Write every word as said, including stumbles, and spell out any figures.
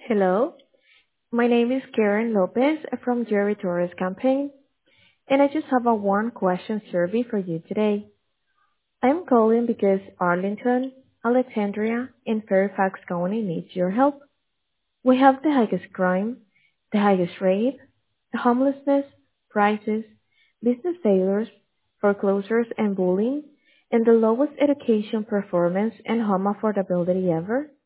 Hello, my name is Karen Lopez from Jerry Torres Campaign, and I just have a one question survey for you today. I'm calling because Arlington, Alexandria, and Fairfax County needs your help. We have the highest crime, the highest rape, homelessness, prices, business failures, foreclosures and bullying, and the lowest education performance and home affordability ever.